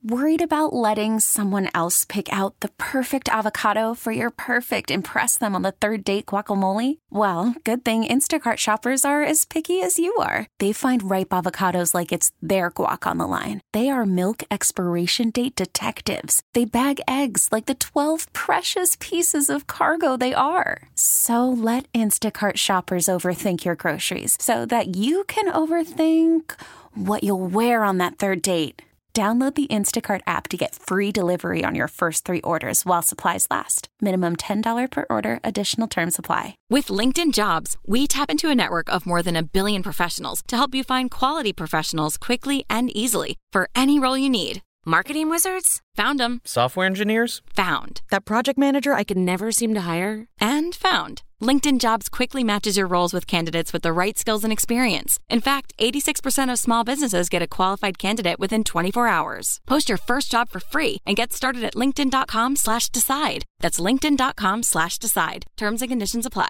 Worried about letting someone else pick out the perfect avocado for your perfect impress them on the third date guacamole? Well, good thing Instacart shoppers are as picky as you are. They find ripe avocados like it's their guac on the line. They are milk expiration date detectives. They bag eggs like the 12 precious pieces of cargo they are. So let Instacart shoppers overthink your groceries so that you can overthink what you'll wear on that third date. Download the Instacart app to get free delivery on your first 3 orders while supplies last. Minimum $10 per order. Additional terms apply. With LinkedIn Jobs, we tap into a network of more than 1 billion professionals to help you find quality professionals quickly and easily for any role you need. Marketing wizards? Found them. Software engineers? Found. That project manager I could never seem to hire? And found. LinkedIn Jobs quickly matches your roles with candidates with the right skills and experience. In fact, 86% of small businesses get a qualified candidate within 24 hours. Post your first job for free and get started at linkedin.com/decide. That's linkedin.com/decide. Terms and conditions apply.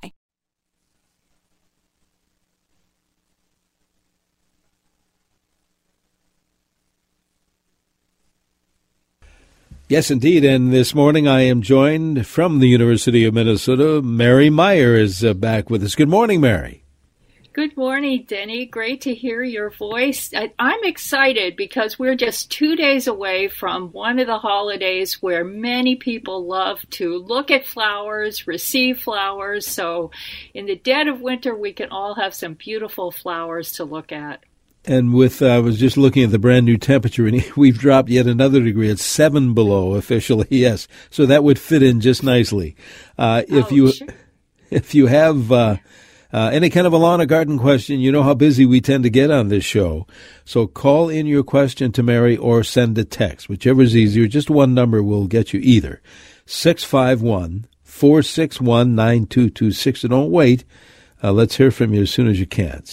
Yes, indeed. And this morning I am joined from the University of Minnesota. Mary Meyer is back with us. Good morning, Mary. Good morning, Denny. Great to hear your voice. I'm excited because we're just 2 days away from one of the holidays where many people love to look at flowers, receive flowers. So in the dead of winter, we can all have some beautiful flowers to look at. And I was just looking at the brand new temperature, and we've dropped yet another degree. It's 7 below officially, yes. So that would fit in just nicely. If you have any kind of a lawn or garden question, you know how busy we tend to get on this show. So call in your question to Mary or send a text, whichever is easier. Just one number will get you either. 651-461-9226. So don't wait. Let's hear from you as soon as you can.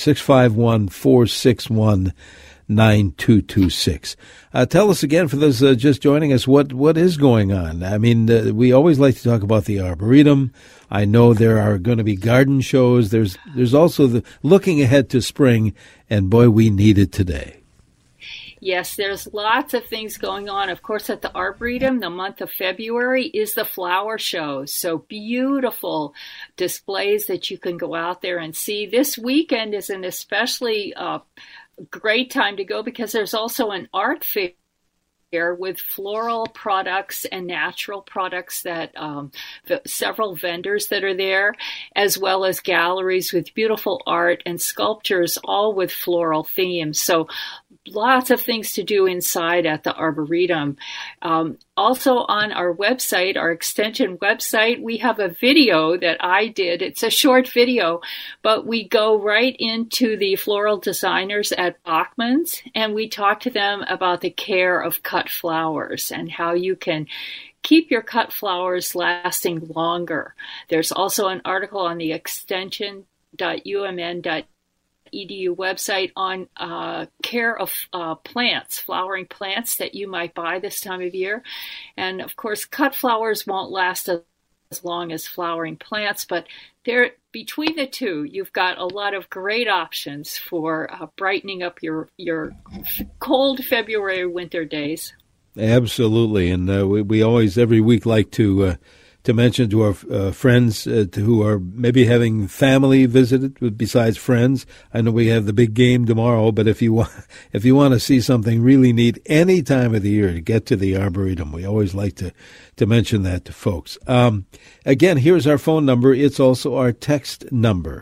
651-461-9226. Tell us again, for those just joining us, what is going on? I mean, we always like to talk about the Arboretum. I know there are going to be garden shows. There's also the looking ahead to spring, and boy, we need it today. Yes, there's lots of things going on. Of course, at the Arboretum, the month of February is the flower show. So beautiful displays that you can go out there and see. This weekend is an especially great time to go because there's also an art fair with floral products and natural products that several vendors that are there, as well as galleries with beautiful art and sculptures, all with floral themes. So lots of things to do inside at the Arboretum. Also on our website, our extension website, we have a video that I did. It's a short video, but we go right into the floral designers at Bachman's and we talk to them about the care of cut flowers and how you can keep your cut flowers lasting longer. There's also an article on the extension.umn.edu website on care of plants, flowering plants that you might buy this time of year. And of course, cut flowers won't last as long as flowering plants, but between the two, you've got a lot of great options for brightening up your cold February winter days. Absolutely. And we always, every week, like to mention to our friends who are maybe having family visited besides friends. I know we have the big game tomorrow, but if you want to see something really neat any time of the year, to get to the Arboretum, we always like to mention that to folks. Again, here's our phone number. It's also our text number,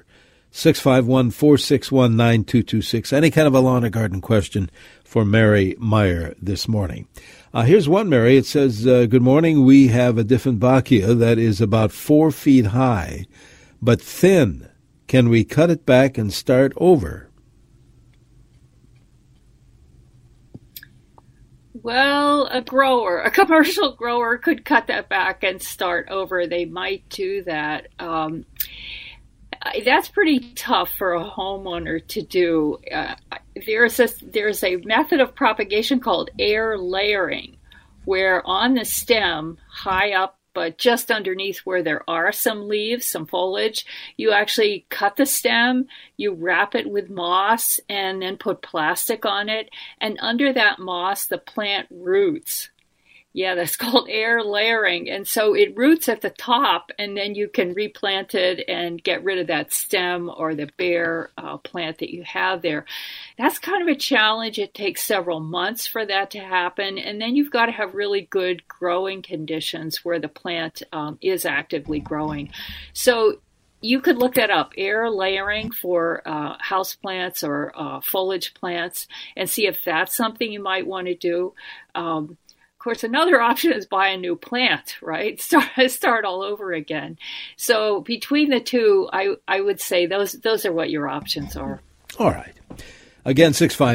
651-461-9226. Any kind of a lawn or garden question for Mary Meyer this morning. Here's one, Mary. It says, good morning. We have a Dieffenbachia that is about 4 feet high, but thin. Can we cut it back and start over? Well, a commercial grower could cut that back and start over. They might do that. That's pretty tough for a homeowner to do. There's a method of propagation called air layering, where on the stem, high up but just underneath where there are some leaves, some foliage, you actually cut the stem, you wrap it with moss, and then put plastic on it. And under that moss, the plant roots. Yeah, that's called air layering. And so it roots at the top, and then you can replant it and get rid of that stem or the bare plant that you have there. That's kind of a challenge. It takes several months for that to happen. And then you've got to have really good growing conditions where the plant is actively growing. So you could look that up, air layering for house plants or foliage plants, and see if that's something you might want to do. Of course, another option is buy a new plant, right? Start all over again. So between the two, I would say those are what your options are. All right. Again,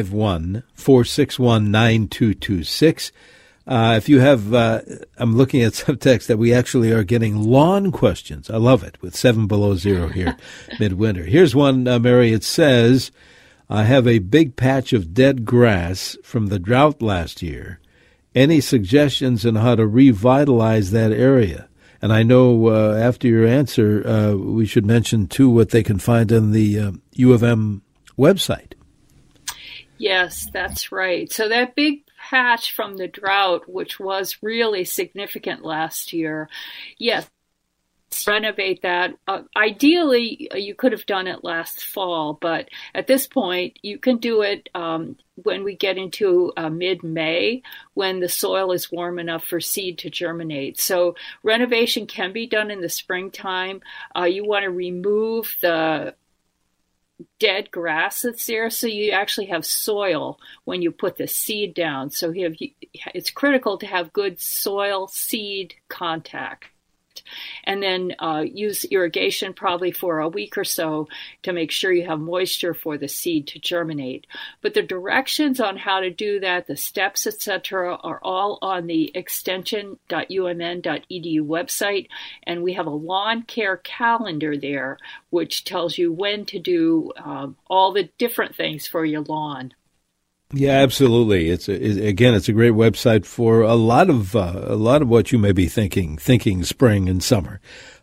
651-461-9226. If you have, I'm looking at some text that we actually are getting lawn questions. I love it, with 7 below zero here midwinter. Here's one, Mary. It says, I have a big patch of dead grass from the drought last year. Any suggestions on how to revitalize that area? And I know after your answer, we should mention, too, what they can find on the U of M website. Yes, that's right. So that big patch from the drought, which was really significant last year, yes, renovate that. Ideally, you could have done it last fall, but at this point, you can do it when we get into mid-May, when the soil is warm enough for seed to germinate. So renovation can be done in the springtime. You want to remove the dead grass that's there, so you actually have soil when you put the seed down. So it's critical to have good soil-seed contact. And then use irrigation probably for a week or so to make sure you have moisture for the seed to germinate. But the directions on how to do that, the steps, etc., are all on the extension.umn.edu website. And we have a lawn care calendar there, which tells you when to do all the different things for your lawn. Yeah, absolutely. It's a great website for a lot of what you may be thinking spring and summer.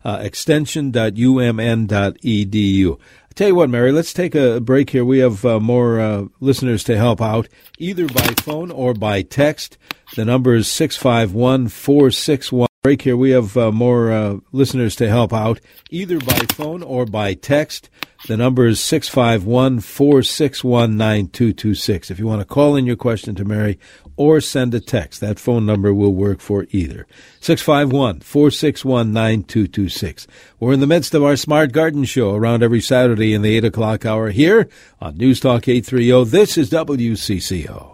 Extension.umn.edu. I tell you what, Mary, let's take a break here. We have more listeners to help out, either by phone or by text. The number is 651-461. Break here. We have more listeners to help out, either by phone or by text. The number is 651-461-9226. If you want to call in your question to Mary or send a text, that phone number will work for either. 651-461-9226. We're in the midst of our Smart Garden Show around every Saturday in the 8 o'clock hour here on News Talk 830. This is WCCO.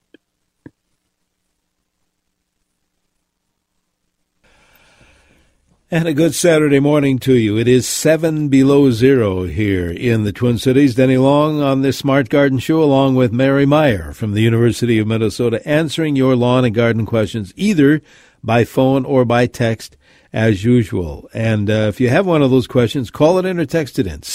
And a good Saturday morning to you. It is 7 below zero here in the Twin Cities. Denny Long on this Smart Garden Show, along with Mary Meyer from the University of Minnesota, answering your lawn and garden questions either by phone or by text as usual. And if you have one of those questions, call it in or text it in,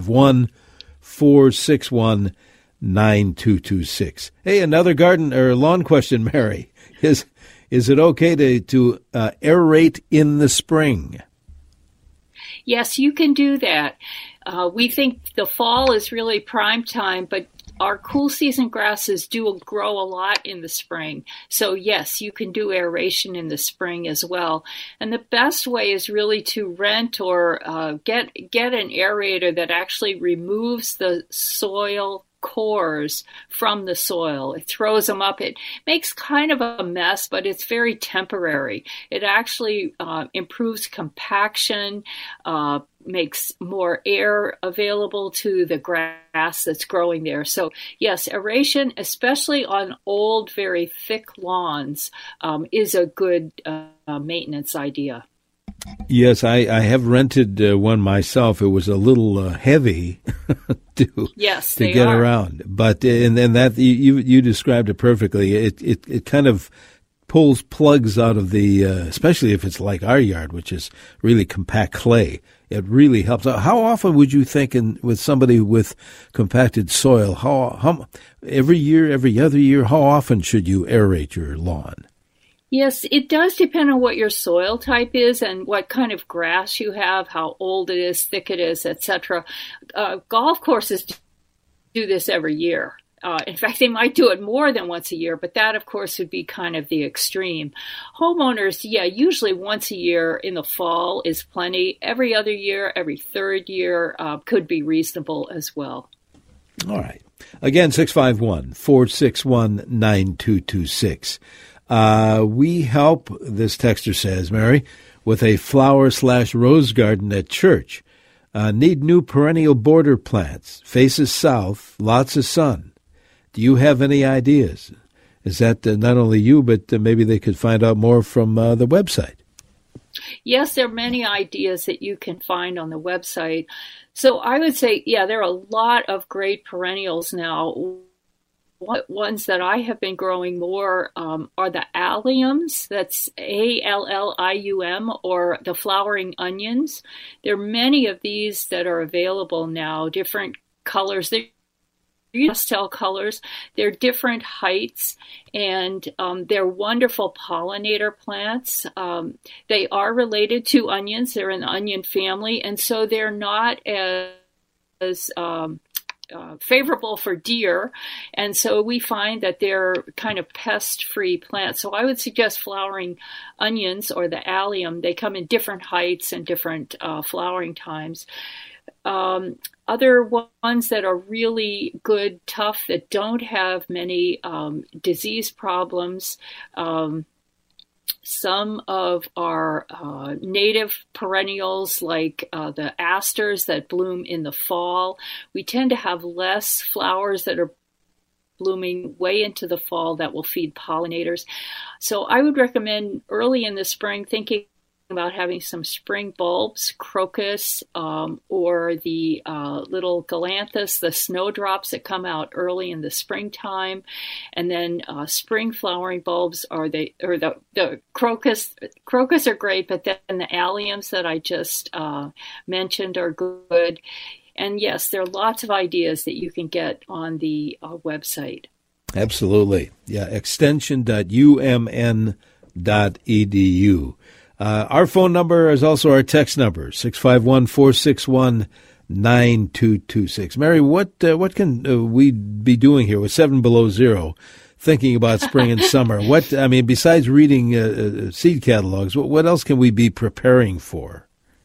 651-461-9226. Hey, another garden or lawn question, Mary, Is it okay to aerate in the spring? Yes, you can do that. We think the fall is really prime time, but our cool season grasses do grow a lot in the spring. So yes, you can do aeration in the spring as well. And the best way is really to rent or get an aerator that actually removes the soil cores from the soil. It throws them up. It makes kind of a mess, but it's very temporary. It actually improves compaction, makes more air available to the grass that's growing there. So yes, aeration, especially on old, very thick lawns, is a good maintenance idea. Yes, I have rented one myself. It was a little heavy to get around, but and that you described it perfectly. It kind of pulls plugs out of the, especially if it's like our yard, which is really compact clay. It really helps. How often would you think, with somebody with compacted soil, how every year, every other year, how often should you aerate your lawn? Yes, it does depend on what your soil type is and what kind of grass you have, how old it is, thick it is, etc. Golf courses do this every year. In fact, they might do it more than once a year, but that, of course, would be kind of the extreme. Homeowners, usually once a year in the fall is plenty. Every other year, every third year could be reasonable as well. All right. Again, 651-461-9226. We help, this texter says, Mary, with a flower/rose garden at church. Need new perennial border plants. Faces south, lots of sun. Do you have any ideas? Is that not only you, but maybe they could find out more from the website? Yes, there are many ideas that you can find on the website. So I would say, there are a lot of great perennials now. Ones that I have been growing more are the alliums, that's Allium, or the flowering onions. There are many of these that are available now, different colors. They're pastel colors. They're different heights, and they're wonderful pollinator plants. They are related to onions. They're in the onion family, and so they're not as favorable for deer, and so we find that they're kind of pest-free plants. So I would suggest flowering onions or the allium. They come in different heights and different flowering times. Other ones that are really good, tough, that don't have many disease problems. Some of our native perennials, like the asters that bloom in the fall, we tend to have less flowers that are blooming way into the fall that will feed pollinators. So I would recommend early in the spring thinking about having some spring bulbs, crocus, or the little galanthus, the snowdrops that come out early in the springtime, and then spring flowering bulbs are the crocus. Crocus are great, but then the alliums that I just mentioned are good. And yes, there are lots of ideas that you can get on the website. Absolutely, extension.umn.edu. Our phone number is also our text number, 651-461-9226. Mary, what can we be doing here with 7 below zero, thinking about spring and summer? Besides reading seed catalogs, what else can we be preparing for?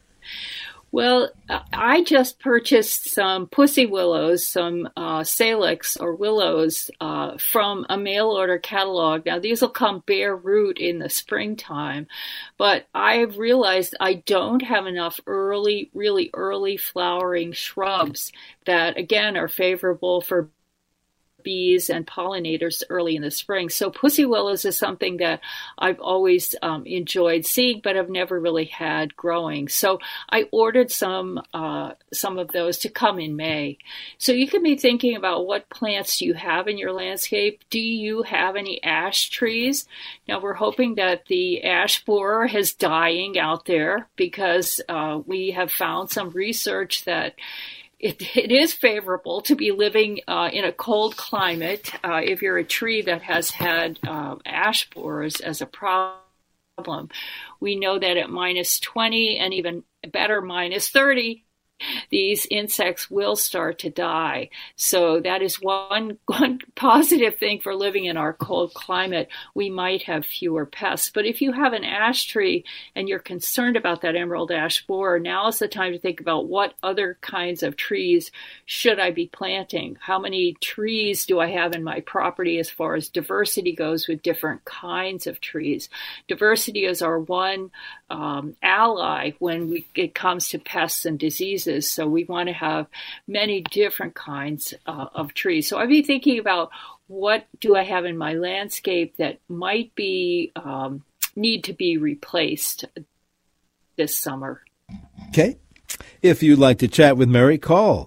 Well, I just purchased some pussy willows, some salix or willows from a mail order catalog. Now, these will come bare root in the springtime, but I've realized I don't have enough really early flowering shrubs that, again, are favorable for bees and pollinators early in the spring. So pussy willows is something that I've always enjoyed seeing, but have never really had growing. So I ordered some of those to come in May. So you can be thinking about what plants do you have in your landscape. Do you have any ash trees? Now we're hoping that the ash borer is dying out there, because we have found some research that it is favorable to be living in a cold climate if you're a tree that has had ash borers as a problem. We know that at minus 20 and even better minus 30, these insects will start to die. So that is one positive thing for living in our cold climate. We might have fewer pests. But if you have an ash tree and you're concerned about that emerald ash borer, now is the time to think about what other kinds of trees should I be planting? How many trees do I have in my property as far as diversity goes with different kinds of trees? Diversity is our one ally when it comes to pests and diseases. So we want to have many different kinds of trees. So I'd be thinking about, what do I have in my landscape that might be need to be replaced this summer? Okay. If you'd like to chat with Mary, call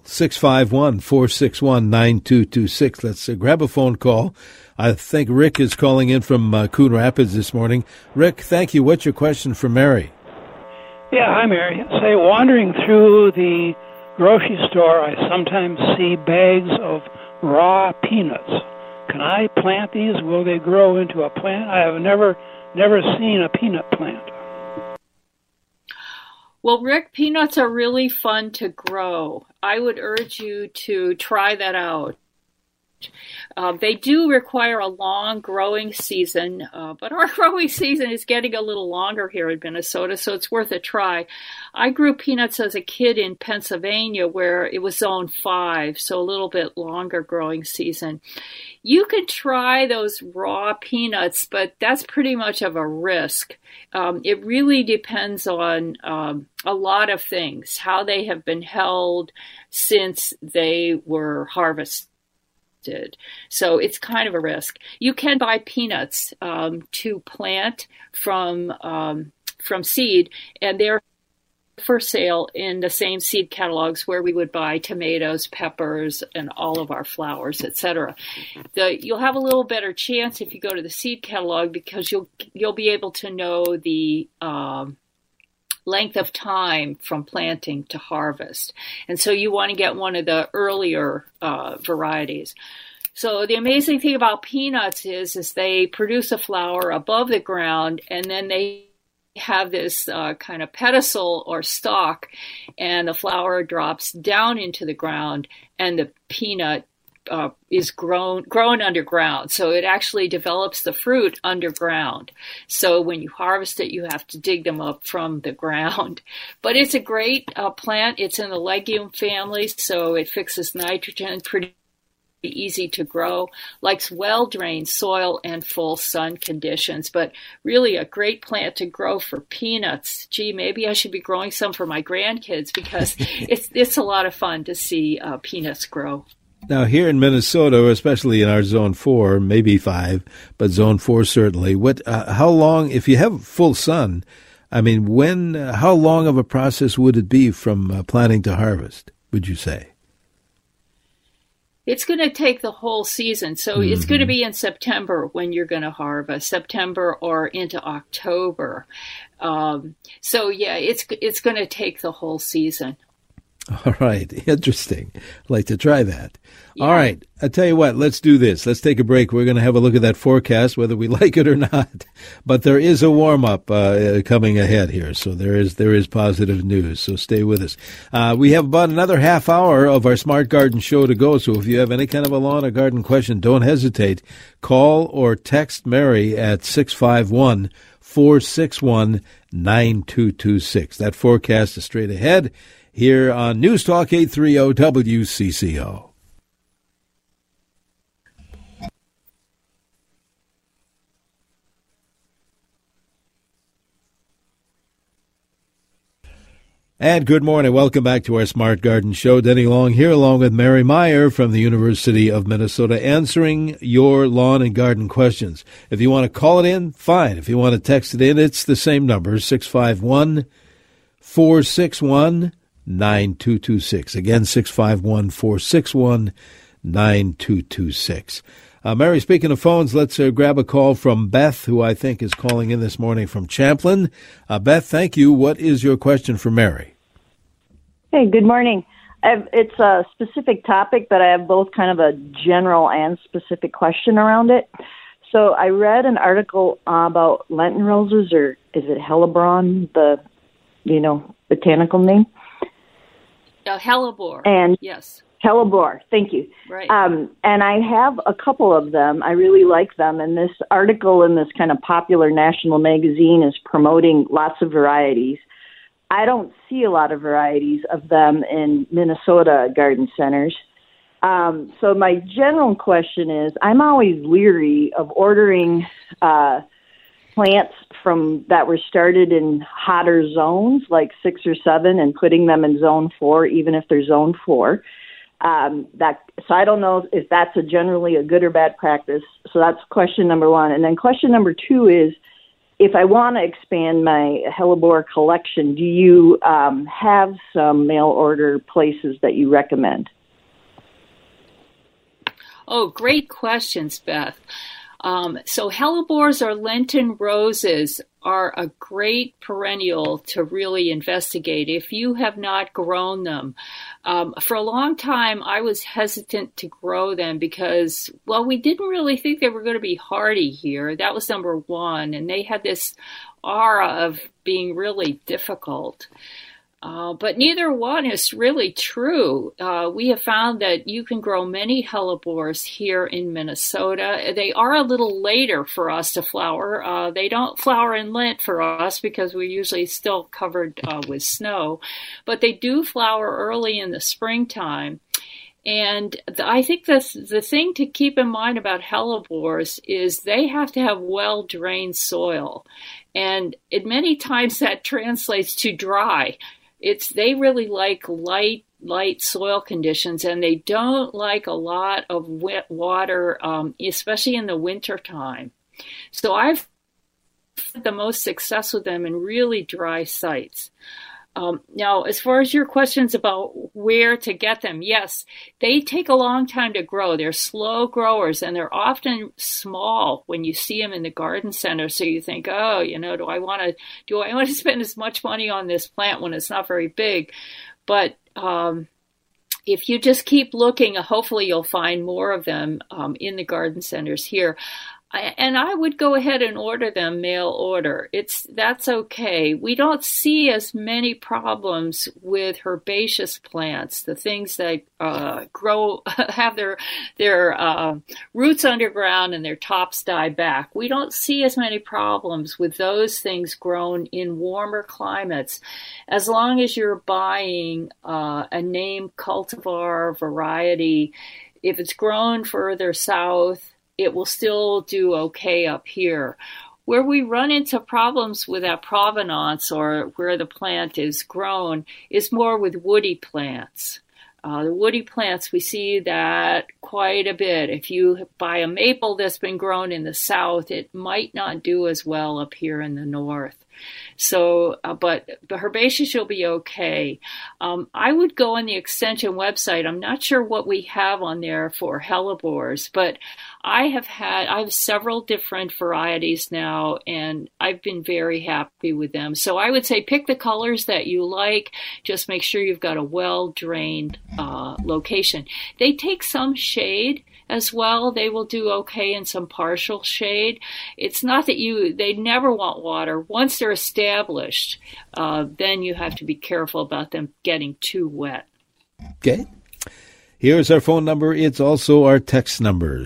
651-461-9226. Let's grab a phone call. I think Rick is calling in from Coon Rapids this morning. Rick, thank you. What's your question for Mary? Yeah, hi, Mary. Say, wandering through the grocery store, I sometimes see bags of raw peanuts. Can I plant these? Will they grow into a plant? I have never seen a peanut plant. Well, Rick, peanuts are really fun to grow. I would urge you to try that out. They do require a long growing season, but our growing season is getting a little longer here in Minnesota, so it's worth a try. I grew peanuts as a kid in Pennsylvania where it was zone 5, so a little bit longer growing season. You can try those raw peanuts, but that's pretty much of a risk. It really depends on a lot of things, how they have been held since they were harvested. So it's kind of a risk. You can buy peanuts to plant from seed, and they're for sale in the same seed catalogs where we would buy tomatoes, peppers, and all of our flowers, etc. You'll have a little better chance if you go to the seed catalog because you'll be able to know the length of time from planting to harvest. And so you want to get one of the earlier varieties. So the amazing thing about peanuts is they produce a flower above the ground, and then they have this kind of pedestal or stalk, and the flower drops down into the ground, and the peanut is grown underground. So it actually develops the fruit underground. So when you harvest it, you have to dig them up from the ground. But it's a great plant. It's in the legume family, so it fixes nitrogen pretty easy to grow, likes well-drained soil and full sun conditions, but really a great plant to grow for peanuts. Gee, maybe I should be growing some for my grandkids because it's a lot of fun to see peanuts grow. Now, here in Minnesota, especially in our Zone 4, maybe 5, but Zone 4 certainly, how long, if you have full sun, I mean, how long of a process would it be from planting to harvest, would you say? It's going to take the whole season. So it's going to be in September when you're going to harvest, September or into October. So yeah, it's going to take the whole season. All right. Interesting. I'd like to try that. Yeah. All right. I tell you what, let's do this. Let's take a break. We're going to have a look at that forecast, whether we like it or not. But there is a warm-up coming ahead here, so there is positive news. So stay with us. We have about another half hour of our Smart Garden show to go, so if you have any kind of a lawn or garden question, don't hesitate. Call or text Mary at 651-461-9226. That forecast is straight ahead here on News Talk 830 WCCO. And good morning. Welcome back to our Smart Garden Show. Denny Long here along with Mary Meyer from the University of Minnesota answering your lawn and garden questions. If you want to call it in, fine. If you want to text it in, it's the same number, 651-461-9226. Again, 651-461-9226. Mary, speaking of phones, let's grab a call from Beth, who I think is calling in this morning from Champlin. Beth, thank you. What is your question for Mary? Hey, good morning. It's a specific topic, but I have both kind of a general and specific question around it. So I read an article about Lenten roses, or is it Hellebore, the botanical name? Hellebore. And yes. Hellebore, thank you. Right. And I have a couple of them. I really like them. And this article in this kind of popular national magazine is promoting lots of varieties. I don't see a lot of varieties of them in Minnesota garden centers. So my general question is, I'm always leery of ordering plants that were started in hotter zones, like 6 or 7, and putting them in zone 4, even if they're zone 4. So I don't know if that's generally a good or bad practice. So that's question number 1. And then question number 2 is, if I want to expand my Hellebore collection, do you have some mail order places that you recommend? Oh, great questions, Beth. So hellebores or Lenten roses are a great perennial to really investigate if you have not grown them. For a long time, I was hesitant to grow them because, well, we didn't really think they were going to be hardy here. That was number one. And they had this aura of being really difficult. But neither one is really true. We have found that you can grow many hellebores here in Minnesota. They are a little later for us to flower. They don't flower in Lent for us because we're usually still covered with snow. But they do flower early in the springtime. And I think the thing to keep in mind about hellebores is they have to have well-drained soil. And many times that translates to dry. They really like light soil conditions, and they don't like a lot of wet water, especially in the winter time. So I've had the most success with them in really dry sites. Now, as far as your questions about where to get them, yes, they take a long time to grow. They're slow growers, and they're often small when you see them in the garden center. So you think, oh, do I want to spend as much money on this plant when it's not very big? But if you just keep looking, hopefully you'll find more of them in the garden centers here. And I would go ahead and order them mail order. That's okay. We don't see as many problems with herbaceous plants, the things that have their roots underground and their tops die back. We don't see as many problems with those things grown in warmer climates, as long as you're buying a name cultivar variety. If it's grown further south, it will still do okay up here. Where we run into problems with that provenance or where the plant is grown is more with woody plants. The woody plants, we see that quite a bit. If you buy a maple that's been grown in the south, it might not do as well up here in the north. So, but the herbaceous you'll be okay. I would go on the extension website. I'm not sure what we have on there for hellebores, but I have several different varieties now, and I've been very happy with them. So I would say pick the colors that you like. Just make sure you've got a well-drained location. They take some shade as well. They will do okay in some partial shade. It's not that they never want water. Once they're established, then you have to be careful about them getting too wet. Okay. Here's our phone number. It's also our text number,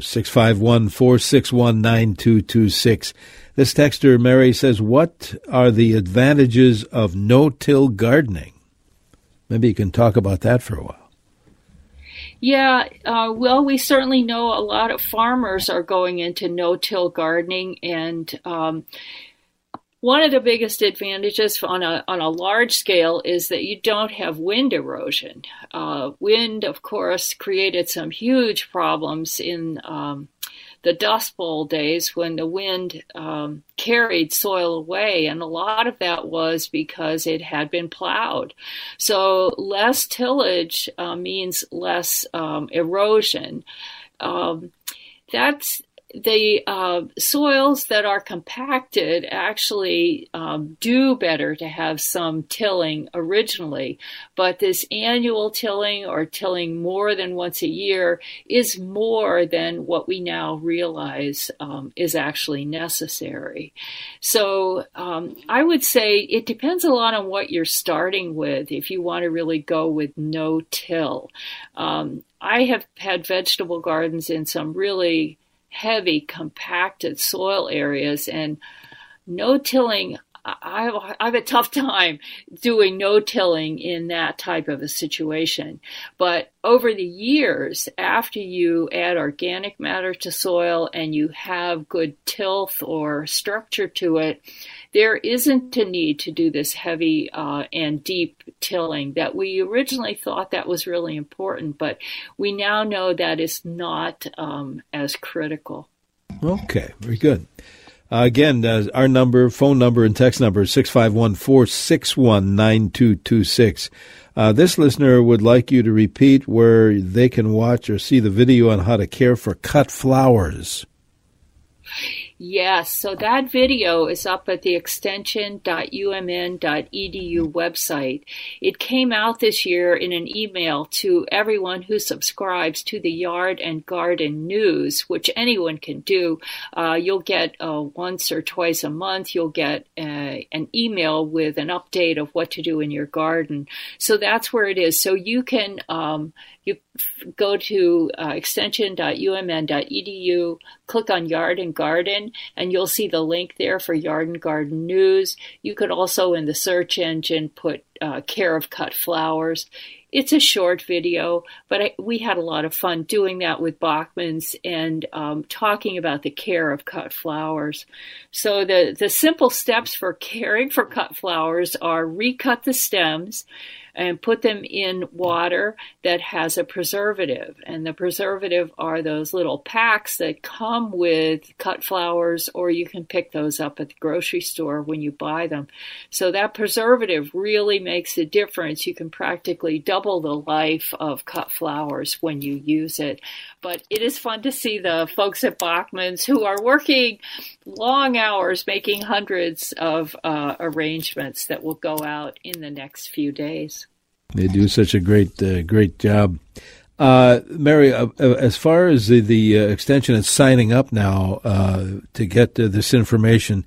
651-461-9226. This texter, Mary, says, what are the advantages of no-till gardening? Maybe you can talk about that for a while. Yeah, well, we certainly know a lot of farmers are going into no-till gardening, and one of the biggest advantages on a large scale is that you don't have wind erosion. Wind, of course, created some huge problems in the Dust Bowl days when the wind carried soil away, and a lot of that was because it had been plowed. So less tillage means less erosion. That's the soils that are compacted actually do better to have some tilling originally, but this annual tilling or tilling more than once a year is more than what we now realize is actually necessary. So I would say it depends a lot on what you're starting with if you want to really go with no-till. I have had vegetable gardens in some really heavy, compacted soil areas, and no-tilling, I have a tough time doing no-tilling in that type of a situation. But over the years, after you add organic matter to soil and you have good tilth or structure to it, there isn't a need to do this heavy and deep tilling that we originally thought that was really important, but we now know that is not as critical. Okay, very good. Again, our phone number and text number is 651-461-9226. This listener would like you to repeat where they can watch or see the video on how to care for cut flowers. Yes, so that video is up at the extension.umn.edu website. It came out this year in an email to everyone who subscribes to the Yard and Garden News, which anyone can do. You'll get once or twice a month, you'll get an email with an update of what to do in your garden. So that's where it is. So you can you go to extension.umn.edu, click on Yard and Garden, and you'll see the link there for Yard and Garden News. You could also, in the search engine, put Care of Cut Flowers. It's a short video, but we had a lot of fun doing that with Bachman's and talking about the care of cut flowers. So the simple steps for caring for cut flowers are recut the stems and put them in water that has a preservative. And the preservative are those little packs that come with cut flowers, or you can pick those up at the grocery store when you buy them. So that preservative really makes a difference. You can practically double the life of cut flowers when you use it. But it is fun to see the folks at Bachman's who are working long hours making hundreds of arrangements that will go out in the next few days. They do such a great job. Mary, as far as the extension is signing up now to get this information,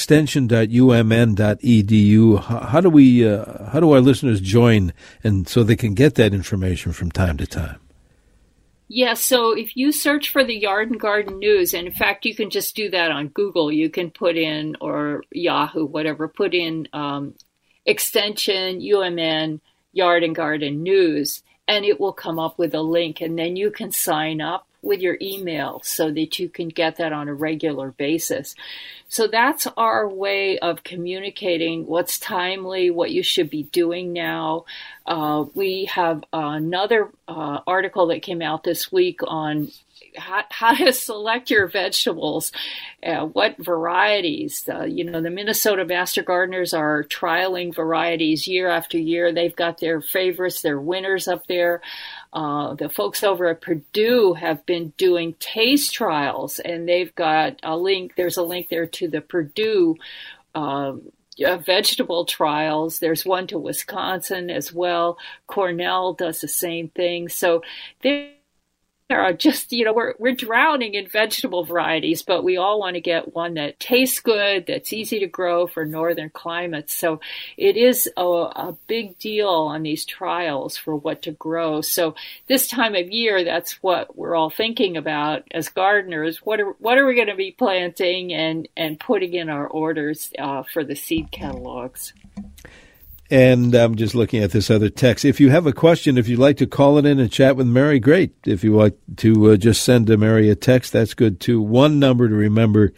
extension.umn.edu, how do our listeners join and so they can get that information from time to time? Yes, so if you search for the Yard and Garden News, and in fact, you can just do that on Google. You can put in, or Yahoo, whatever, put in extension UMN Yard and Garden News, and it will come up with a link, and then you can sign up with your email so that you can get that on a regular basis. So that's our way of communicating what's timely, what you should be doing now. We have another article that came out this week on how to select your vegetables, what varieties. The Minnesota Master Gardeners are trialing varieties year after year. They've got their favorites, their winners up there. The folks over at Purdue have been doing taste trials, and they've got a link. There's a link there to the Purdue vegetable trials. There's one to Wisconsin as well. Cornell does the same thing. So there are just, we're drowning in vegetable varieties, but we all want to get one that tastes good, that's easy to grow for northern climates. So it is a big deal on these trials for what to grow. So this time of year, that's what we're all thinking about as gardeners. What are we going to be planting and putting in our orders for the seed catalogs? And I'm just looking at this other text. If you have a question, if you'd like to call it in and chat with Mary, great. If you like to just send Mary a text, that's good too. One number to remember,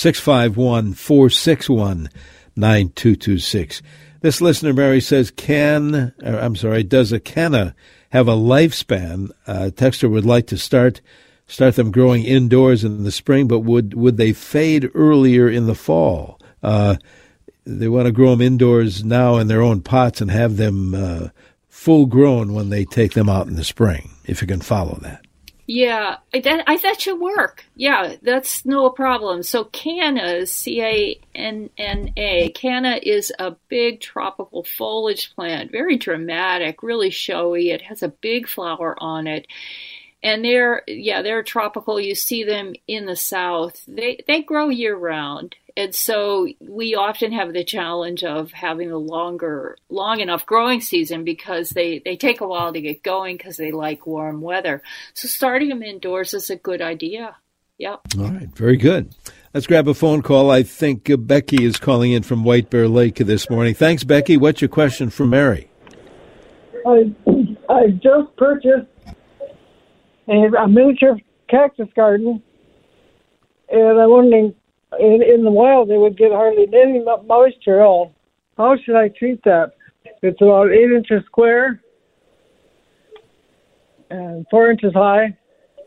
651-461-9226. This listener, Mary, says, does a canna have a lifespan? Texter would like to start them growing indoors in the spring, but would they fade earlier in the fall? They want to grow them indoors now in their own pots and have them full grown when they take them out in the spring, if you can follow that. Yeah, that should work. Yeah, that's no problem. So cannas, C-A-N-N-A, canna is a big tropical foliage plant, very dramatic, really showy. It has a big flower on it. And they're tropical. You see them in the South. They grow year round. And so we often have the challenge of having a long enough growing season because they take a while to get going because they like warm weather. So starting them indoors is a good idea. Yep. All right. Very good. Let's grab a phone call. I think Becky is calling in from White Bear Lake this morning. Thanks, Becky. What's your question for Mary? I just purchased a miniature cactus garden, and I'm wondering, in the wild, they would get hardly any moisture at all. How should I treat that? It's about 8 inches square and 4 inches high.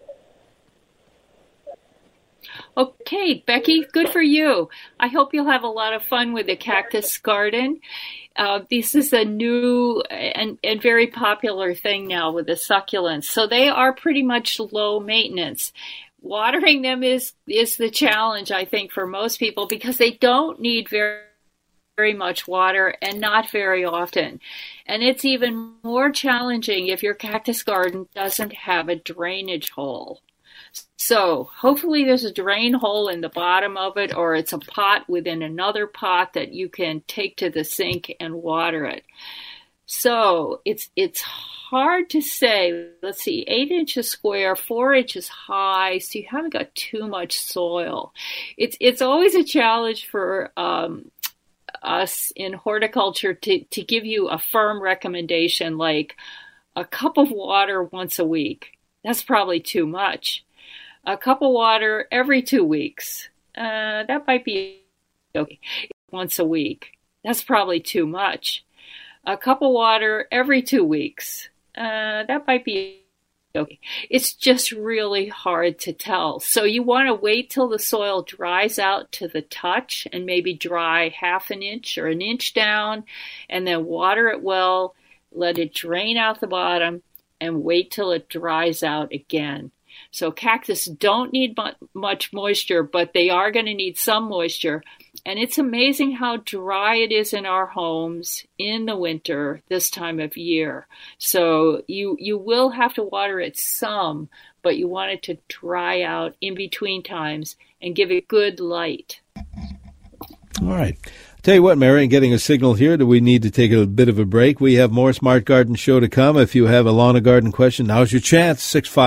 Okay, Becky, good for you. I hope you'll have a lot of fun with the cactus garden. This is a new and very popular thing now with the succulents. So they are pretty much low maintenance. watering them is the challenge, I think, for most people, because they don't need very much water and not very often. And it's even more challenging if your cactus garden doesn't have a drainage hole. So hopefully there's a drain hole in the bottom of it, or it's a pot within another pot that you can take to the sink and water it. So it's hard to say. Let's see, 8 inches square, 4 inches high, so you haven't got too much soil. It's always a challenge for us in horticulture to give you a firm recommendation, like a cup of water once a week. That's probably too much. A cup of water every 2 weeks. That might be okay. Once a week. That's probably too much. A cup of water every 2 weeks. That might be okay. It's just really hard to tell. So you want to wait till the soil dries out to the touch and maybe dry half an inch or an inch down, and then water it well, let it drain out the bottom, and wait till it dries out again. So cactus don't need much moisture, but they are going to need some moisture. And it's amazing how dry it is in our homes in the winter this time of year. So you will have to water it some, but you want it to dry out in between times and give it good light. All right. Tell you what, Mary, getting a signal here, do we need to take a bit of a break? We have more Smart Garden Show to come. If you have a lawn or garden question, now's your chance,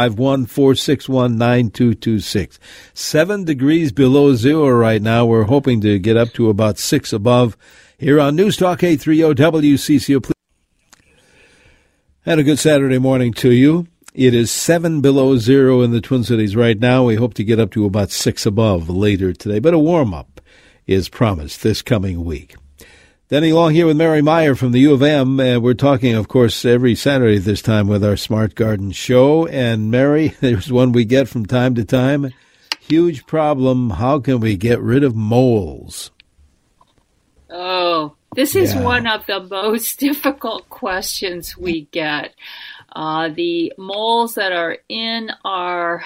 651-461-9226. 7 degrees below zero right now. We're hoping to get up to about 6 above here on News Talk 830 WCCO. And a good Saturday morning to you. It is 7 below zero in the Twin Cities right now. We hope to get up to about 6 above later today, but a warm-up is promised this coming week. Denny Long here with Mary Meyer from the U of M. We're talking, of course, every Saturday this time with our Smart Garden Show. And Mary, there's one we get from time to time. Huge problem. How can we get rid of moles? Oh, this is one of the most difficult questions we get. The moles that are in our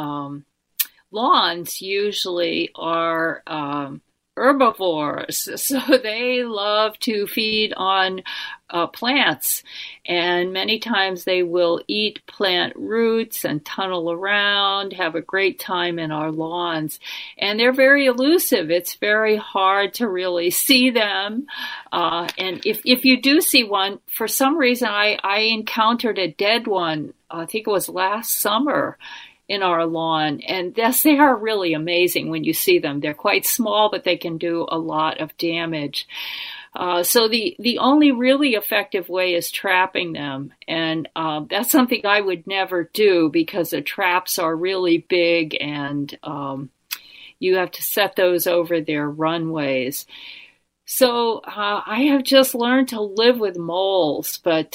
lawns usually are herbivores, so they love to feed on plants, and many times they will eat plant roots and tunnel around, have a great time in our lawns, and they're very elusive. It's very hard to really see them, and if you do see one, for some reason I encountered a dead one, I think it was last summer, in our lawn. And yes, they are really amazing when you see them. They're quite small, but they can do a lot of damage. So the only really effective way is trapping them. And that's something I would never do because the traps are really big and you have to set those over their runways. So I have just learned to live with moles, but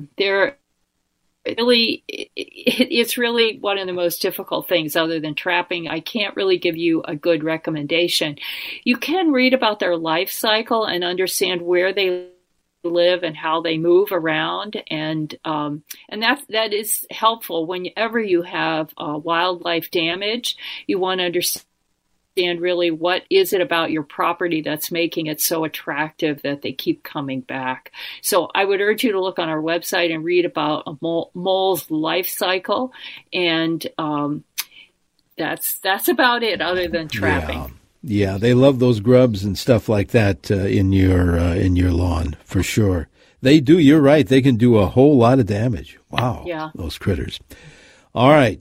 it's really one of the most difficult things other than trapping. I can't really give you a good recommendation. You can read about their life cycle and understand where they live and how they move around, and that is helpful whenever you have wildlife damage. You want to understand really what is it about your property that's making it so attractive that they keep coming back. So I would urge you to look on our website and read about a mole's life cycle, and that's about it other than trapping. Yeah, they love those grubs and stuff like that in your lawn for sure. They do. You're right. They can do a whole lot of damage. Wow. Yeah. Those critters. All right.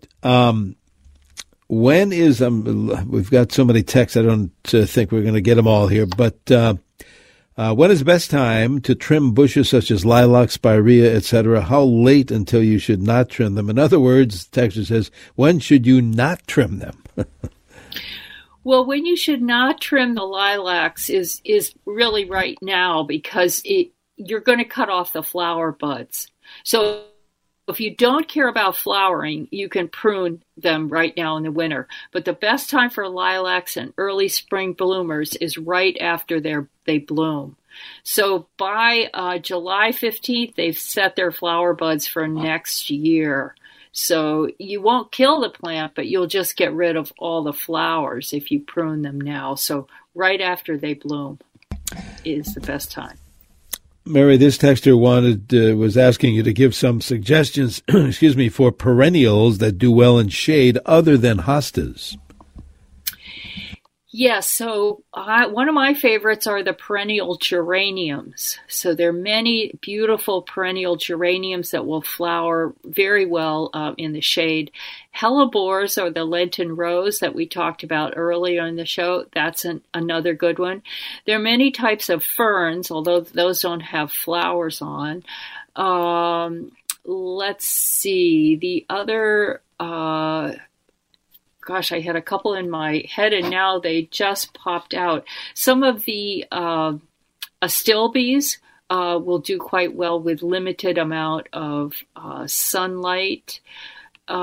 When is we've got so many texts, I don't think we're going to get them all here, but when is the best time to trim bushes such as lilac, spirea, etc.? How late until you should not trim them? In other words, the texter says, when should you not trim them? Well, when you should not trim the lilacs is really right now, because you're going to cut off the flower buds. So if you don't care about flowering, you can prune them right now in the winter. But the best time for lilacs and early spring bloomers is right after they bloom. So by July 15th, they've set their flower buds for next year. So you won't kill the plant, but you'll just get rid of all the flowers if you prune them now. So right after they bloom is the best time. Mary, this texter was asking you to give some suggestions, for perennials that do well in shade other than hostas. Yes, so one of my favorites are the perennial geraniums. So there are many beautiful perennial geraniums that will flower very well in the shade. Hellebores, or the Lenten rose that we talked about earlier in the show, that's another good one. There are many types of ferns, although those don't have flowers on. Let's see, the other... Gosh, I had a couple in my head and now they just popped out. Some of the astilbes will do quite well with limited amount of sunlight. There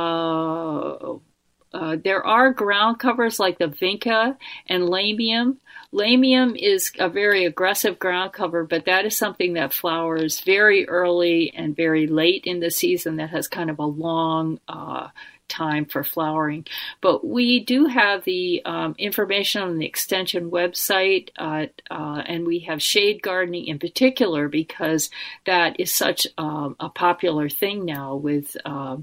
are ground covers like the vinca and lamium. Lamium is a very aggressive ground cover, but that is something that flowers very early and very late in the season that has kind of a long time for flowering. But we do have the information on the Extension website, and we have shade gardening in particular because that is such a popular thing now with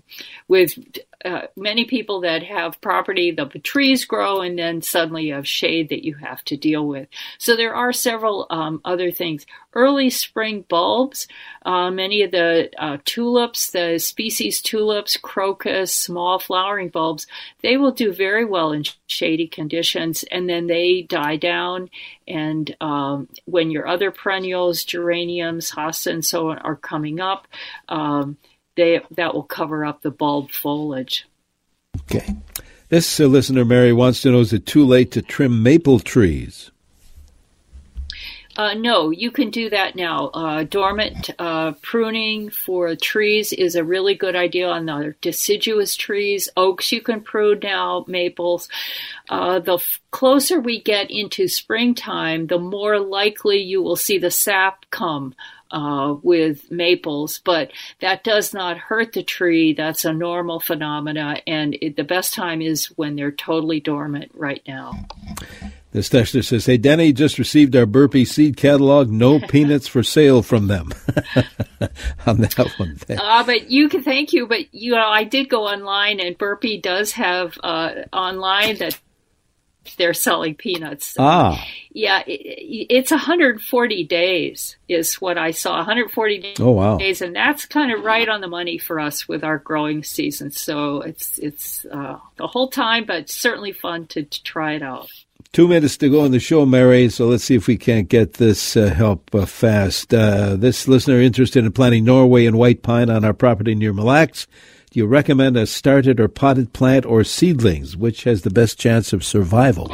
many people that have property, the trees grow and then suddenly you have shade that you have to deal with. So there are several other things. Early spring bulbs, many of the tulips, the species tulips, crocus, small flowering bulbs, they will do very well in shady conditions and then they die down. And when your other perennials, geraniums, hosta, and so on are coming up, that will cover up the bulb foliage. Okay. This listener, Mary, wants to know, is it too late to trim maple trees? No, you can do that now. Dormant pruning for trees is a really good idea on the deciduous trees. Oaks you can prune now, maples. The closer we get into springtime, the more likely you will see the sap come with maples, but that does not hurt the tree. That's a normal phenomena, and the best time is when they're totally dormant right now. This texter says, hey, Denny, just received our Burpee seed catalog. No peanuts for sale from them. On that one. But you can, thank you. But, I did go online, and Burpee does have online that they're selling peanuts. Yeah, it's 140 days is what I saw, 140 days. Oh, wow. And that's kind of right on the money for us with our growing season. So it's the whole time, but certainly fun to try it out. 2 minutes to go on the show, Mary, so let's see if we can't get this help fast. This listener interested in planting Norway and white pine on our property near Mille Lacs. Do you recommend a started or potted plant or seedlings? Which has the best chance of survival?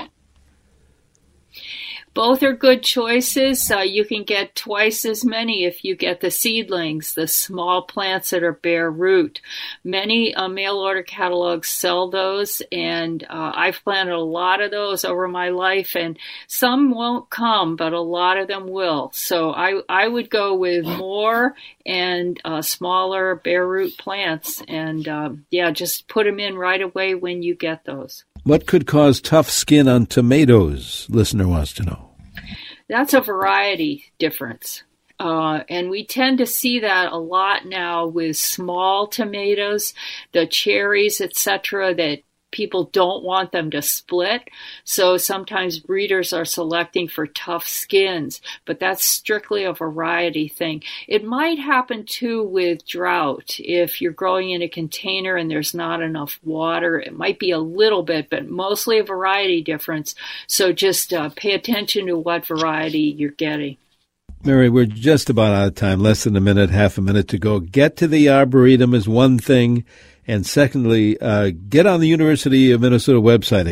Both are good choices. You can get twice as many if you get the seedlings, the small plants that are bare root. Many mail order catalogs sell those, and I've planted a lot of those over my life, and some won't come, but a lot of them will. So I would go with more and smaller bare root plants, and just put them in right away when you get those. What could cause tough skin on tomatoes? Listener wants to know. That's a variety difference. And we tend to see that a lot now with small tomatoes, the cherries, etc., that people don't want them to split. So sometimes breeders are selecting for tough skins, but that's strictly a variety thing. It might happen too with drought. If you're growing in a container and there's not enough water, it might be a little bit, but mostly a variety difference. So just pay attention to what variety you're getting. Mary, we're just about out of time, less than a minute, half a minute to go. Get to the Arboretum is one thing. And secondly, get on the University of Minnesota website,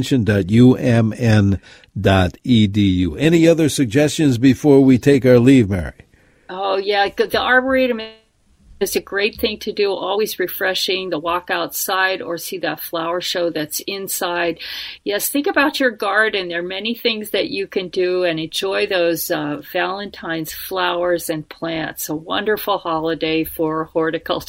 extension.umn.edu. Any other suggestions before we take our leave, Mary? Oh, yeah. The Arboretum is a great thing to do, always refreshing, to walk outside or see that flower show that's inside. Yes, think about your garden. There are many things that you can do and enjoy those Valentine's flowers and plants. A wonderful holiday for horticulture.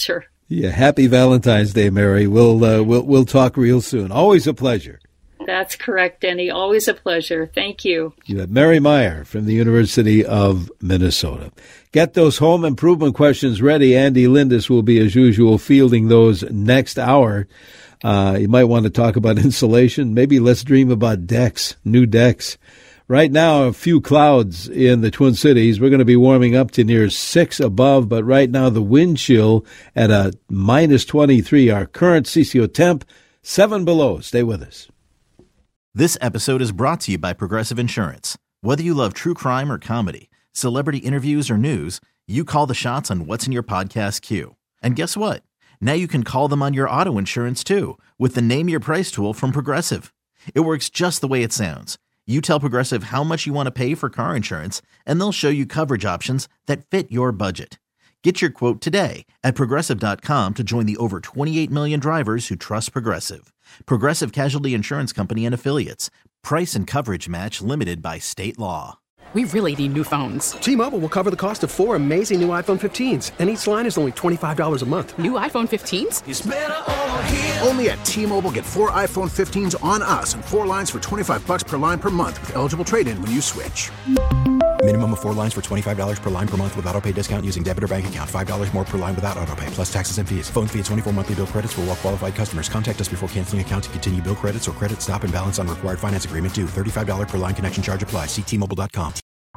Yeah, happy Valentine's Day, Mary. We'll talk real soon. Always a pleasure. That's correct, Denny. Always a pleasure. Thank you. You have Mary Meyer from the University of Minnesota. Get those home improvement questions ready. Andy Lindis will be, as usual, fielding those next hour. You might want to talk about insulation. Maybe let's dream about decks, new decks. Right now, a few clouds in the Twin Cities. We're going to be warming up to near 6 above, but right now the wind chill at a minus 23. Our current CCO temp, 7 below. Stay with us. This episode is brought to you by Progressive Insurance. Whether you love true crime or comedy, celebrity interviews or news, you call the shots on what's in your podcast queue. And guess what? Now you can call them on your auto insurance too with the Name Your Price tool from Progressive. It works just the way it sounds. You tell Progressive how much you want to pay for car insurance, and they'll show you coverage options that fit your budget. Get your quote today at Progressive.com to join the over 28 million drivers who trust Progressive. Progressive Casualty Insurance Company and Affiliates. Price and coverage match limited by state law. We really need new phones. T-Mobile will cover the cost of 4 amazing new iPhone 15s, and each line is only $25 a month. New iPhone 15s? It's better over here. Only at T-Mobile, get 4 iPhone 15s on us and 4 lines for $25 per line per month with eligible trade-in when you switch. Minimum of 4 lines for $25 per line per month with autopay discount using debit or bank account. $5 more per line without autopay, plus taxes and fees. Phone fee at 24 monthly bill credits for well-qualified customers. Contact us before canceling account to continue bill credits or credit stop and balance on required finance agreement due. $35 per line connection charge applies. See T-Mobile.com.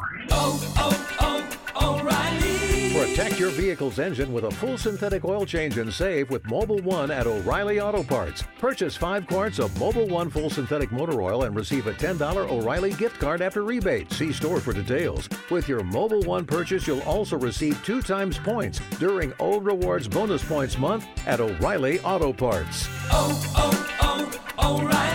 O'Reilly. Protect your vehicle's engine with a full synthetic oil change and save with Mobil 1 at O'Reilly Auto Parts. Purchase 5 quarts of Mobil 1 full synthetic motor oil and receive a $10 O'Reilly gift card after rebate. See store for details. With your Mobil 1 purchase, you'll also receive 2 times points during O Rewards Bonus Points Month at O'Reilly Auto Parts. O'Reilly.